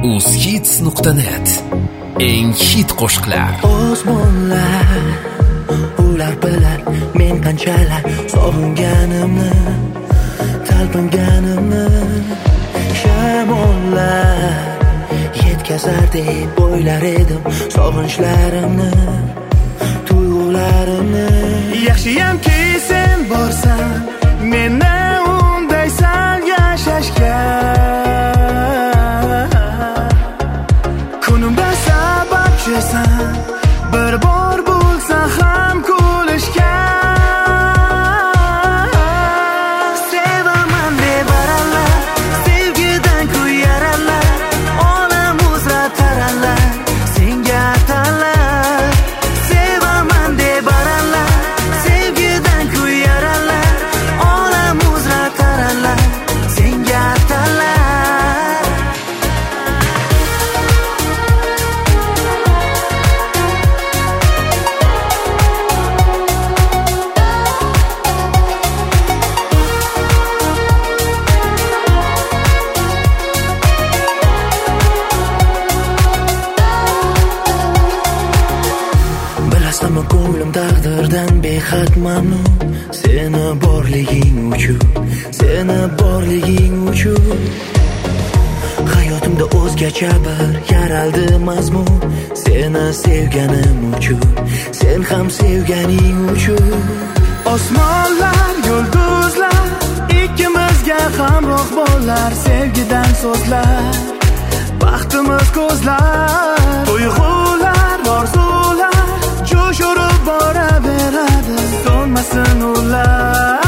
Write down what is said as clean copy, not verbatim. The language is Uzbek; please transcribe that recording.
uzhits.net eng hit qo'shiqlar. Osmonlar ular bilan men qanchalar sog'inganimni, talpinganimni, shamollar yetkazar deb o'ylar edim sog'inchlarimni, tuyg'ularimni. Yaxshiyamki sen borsan, meni undaysan yashashga. Kunimda sababchisan, bir bor bo'lsa ham kulishga. Sevaman deb aralar, sevgidan kuyaralar, olam uzra taralar, senga atallar. Sevaman deb aralar, sevgidan kuyaralar, olam uzra taralar, senga atallar. Bilasizmi, ko'nglim taqdirdan behad mamnun. Seni borliging uchun, seni borliging uchun. Hayotimda o'zgacha bir yaraldi mazmun. Seni sevganim uchun, sen ham sevganing uchun. Osmonlar, yulduzlar, ikkimizga hamroh bo'lar sevgidan so'zlar. Baxtimiz ko'zlar, tuyg'ular, orzular jo'sh urib boraveradi, so'nmasin ular.